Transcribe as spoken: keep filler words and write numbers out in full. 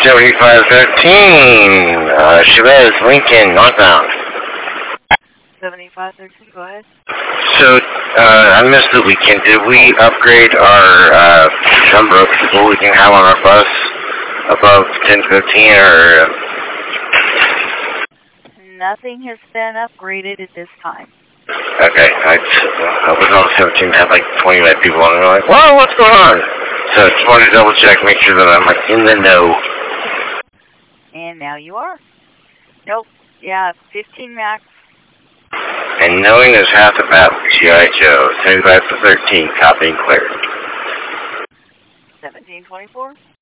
seventy-five thirteen, uh, Chavez, Lincoln, northbound. seventy-five thirteen, go ahead. So, uh, I missed the weekend. Did we upgrade our, uh, number of people we can have on our bus above ten fifteen, or? Nothing has been upgraded at this time. Okay, I, I was on seventeen, had like twenty-nine people on it, and I'm like, whoa, what's going on? So I just wanted to double check, make sure that I'm like in the know. And now you are. Nope, yeah, fifteen max. And knowing is half the battle, G I Joe, seventy-five to thirteen, copying clear. seventeen twenty-four?